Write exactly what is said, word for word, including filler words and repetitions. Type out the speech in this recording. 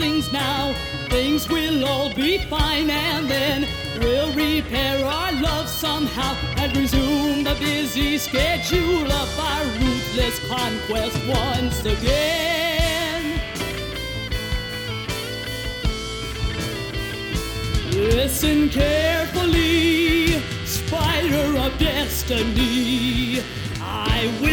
feelings now. Things will all be fine, and then we'll repair our love somehow and resume the busy schedule of our ruthless conquest once again. Listen carefully, spider of destiny. I will